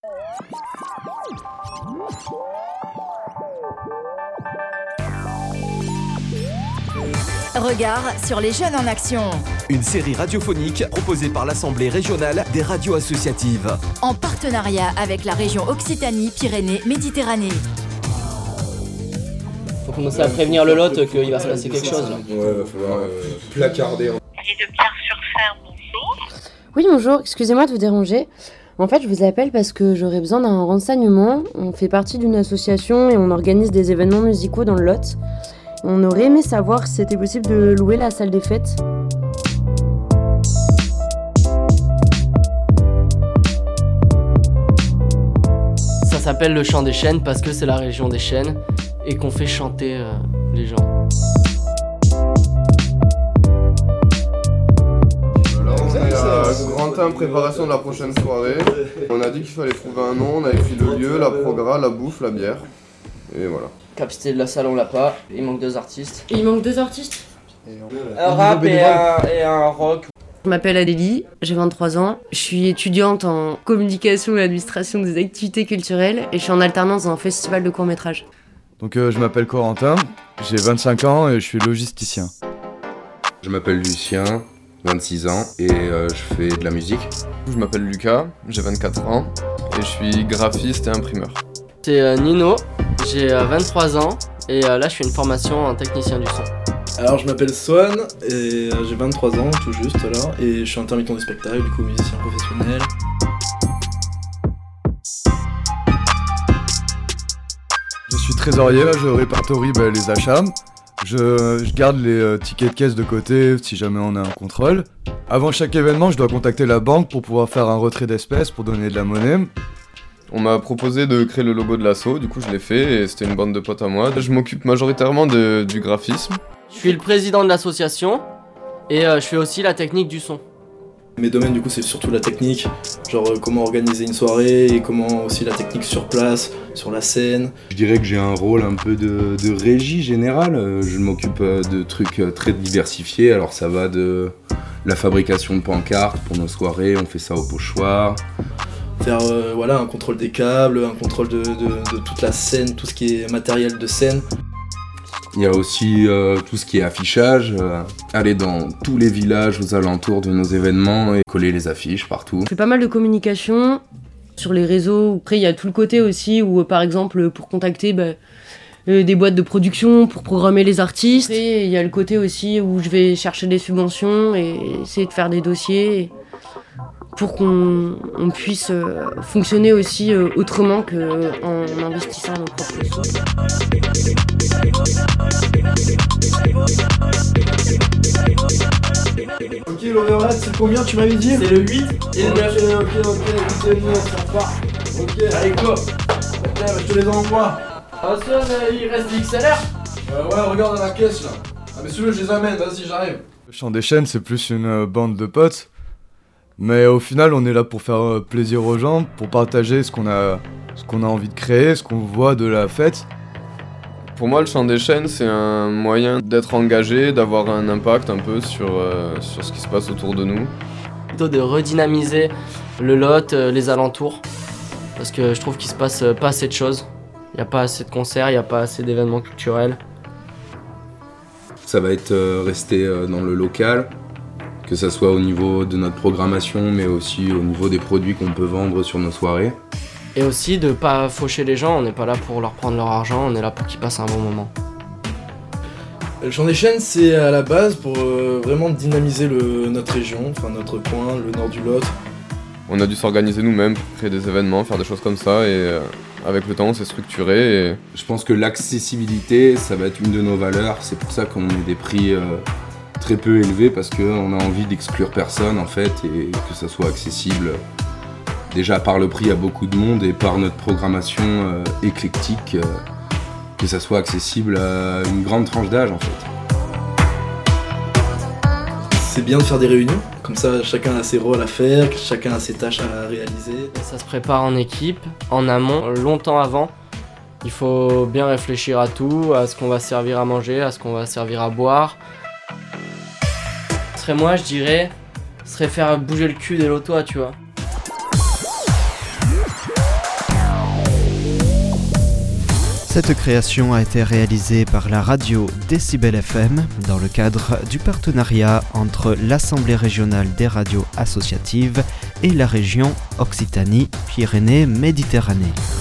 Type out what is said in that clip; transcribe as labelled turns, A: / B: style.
A: Regard sur les jeunes en action.
B: Une série radiophonique proposée par l'Assemblée régionale des radios associatives.
A: En partenariat avec la région Occitanie-Pyrénées-Méditerranée.
C: Faut commencer à prévenir le lot qu'il va se passer quelque chose. Là.
D: Ouais, il va falloir placarder.
E: Marie de Pierre-sur-Fer, bonjour.
F: Oui, bonjour, excusez-moi de vous déranger. En fait, je vous appelle parce que j'aurais besoin d'un renseignement. On fait partie d'une association et on organise des événements musicaux dans le Lot. On aurait aimé savoir si c'était possible de louer la salle des fêtes.
C: Ça s'appelle le chant des chênes parce que c'est la région des chênes et qu'on fait chanter les gens.
D: Alors on est à Grantin, préparation de la prochaine soirée. On a dit qu'il fallait trouver un nom, on a écrit le lieu, la programme, la bouffe, la bière. Et voilà.
C: Capacité de la salle on l'a pas, il manque 2 artistes.
F: Il manque 2 artistes ?
C: Un rap et un rock.
F: Je m'appelle Adélie, j'ai 23 ans. Je suis étudiante en communication et administration des activités culturelles et je suis en alternance dans un festival de court-métrage.
G: Donc je m'appelle Corentin, j'ai 25 ans et je suis logisticien.
H: Je m'appelle Lucien, 26 ans et je fais de la musique.
I: Je m'appelle Lucas, j'ai 24 ans et je suis graphiste et imprimeur.
C: C'est Nino, j'ai 23 ans et là je fais une formation en technicien du son.
J: Alors je m'appelle Swan et j'ai 23 ans tout juste là et je suis intermittent du spectacle, du coup musicien professionnel.
G: Je suis trésorier, là je répertorie les achats. Je garde les tickets de caisse de côté si jamais on a un contrôle. Avant chaque événement, je dois contacter la banque pour pouvoir faire un retrait d'espèces pour donner de la monnaie.
I: On m'a proposé de créer le logo de l'asso, du coup je l'ai fait et c'était une bande de potes à moi. Je m'occupe majoritairement du graphisme.
C: Je suis le président de l'association et je fais aussi la technique du son.
J: Mes domaines du coup c'est surtout la technique, genre comment organiser une soirée et comment aussi la technique sur place, sur la scène.
H: Je dirais que j'ai un rôle un peu de régie générale, je m'occupe de trucs très diversifiés, alors ça va de la fabrication de pancartes pour nos soirées, on fait ça au pochoir.
J: Faire un contrôle des câbles, un contrôle de toute la scène, tout ce qui est matériel de scène.
H: Il y a aussi tout ce qui est affichage, aller dans tous les villages aux alentours de nos événements et coller les affiches partout.
F: Je fais pas mal de communication sur les réseaux. Après, il y a tout le côté aussi où, par exemple, pour contacter des boîtes de production, pour programmer les artistes. Et il y a le côté aussi où je vais chercher des subventions et essayer de faire des dossiers pour qu'on puisse fonctionner aussi autrement qu'en investissant nos propres ressources.
J: Ok, l'overhead c'est combien tu m'avais dit?
C: C'est le 8 et le 9.
J: Ok, écoutez-moi, ça part. Ok, allez go. Je te les envoie.
C: Ah ça, il reste des XLR.
J: Ouais, regarde à la caisse là. Ah mais celui-là je les amène, vas-y j'arrive.
G: Le chant des chênes, c'est plus une bande de potes. Mais au final, on est là pour faire plaisir aux gens, pour partager ce qu'on a envie de créer, ce qu'on voit de la fête.
I: Pour moi le chant des chênes c'est un moyen d'être engagé, d'avoir un impact un peu sur ce qui se passe autour de nous.
C: Plutôt de redynamiser le Lot, les alentours. Parce que je trouve qu'il se passe pas assez de choses. Il n'y a pas assez de concerts, il n'y a pas assez d'événements culturels.
H: Ça va être rester dans le local, que ça soit au niveau de notre programmation, mais aussi au niveau des produits qu'on peut vendre sur nos soirées.
C: Et aussi de pas faucher les gens, on n'est pas là pour leur prendre leur argent, on est là pour qu'ils passent un bon moment.
J: Le chant des chênes c'est à la base pour vraiment dynamiser notre région, enfin notre coin, le nord du Lot.
I: On a dû s'organiser nous-mêmes pour créer des événements, faire des choses comme ça et avec le temps on s'est structuré. Et...
H: Je pense que l'accessibilité ça va être une de nos valeurs, c'est pour ça qu'on met des prix très peu élevés parce qu'on a envie d'exclure personne en fait et que ça soit accessible. Déjà par le prix à beaucoup de monde et par notre programmation éclectique, que ça soit accessible à une grande tranche d'âge en fait.
J: C'est bien de faire des réunions, comme ça chacun a ses rôles à faire, chacun a ses tâches à réaliser.
C: Ça se prépare en équipe, en amont, longtemps avant. Il faut bien réfléchir à tout, à ce qu'on va servir à manger, à ce qu'on va servir à boire. Ce serait moi je dirais, ce serait faire bouger le cul des lotois tu vois.
K: Cette création a été réalisée par la radio Décibel FM dans le cadre du partenariat entre l'Assemblée régionale des radios associatives et la région Occitanie-Pyrénées-Méditerranée.